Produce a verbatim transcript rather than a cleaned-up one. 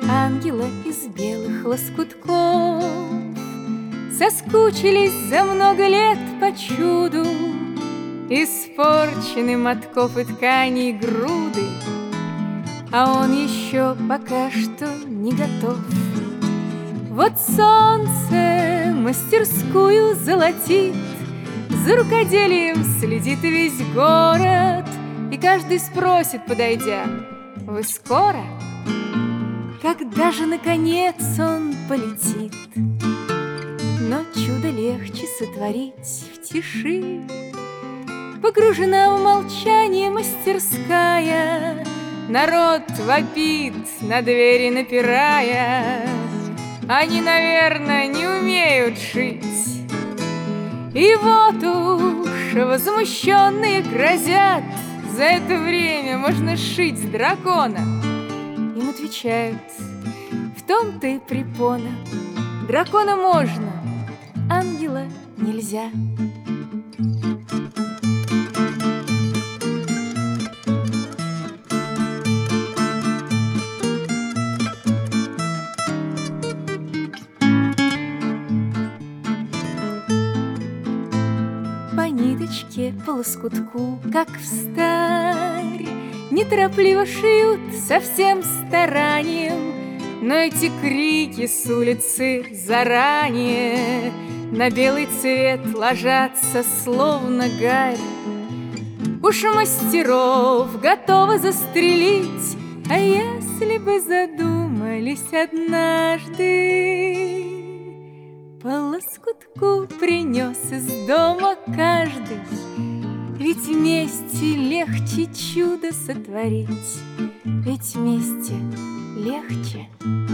ангела из белых лоскутков соскучились за много лет по чуду, испорчены мотков и тканей груды, а он еще пока что не готов. Вот солнце мастерскую золотит, за рукоделием следит весь город, и каждый спросит, подойдя: вы скоро? Когда же, наконец, он полетит? Но чудо легче сотворить в тиши. Погружена в молчание мастерская, народ вопит, на двери напирая. Они, наверное, не умеют шить. И вот уж возмущенные грозят: за это время можно сшить дракона. Им отвечают: в том-то и препона. Дракона можно, ангела нельзя. По ниточке, по лоскутку, как встарь, неторопливо шьют со всем старанием, но эти крики с улицы заранее на белый цвет ложатся, словно гарь. Уж мастеров готовы застрелить, а если бы задумались однажды, по лоскутку принес из дома каждый. Ведь вместе легче чудо сотворить, ведь вместе легче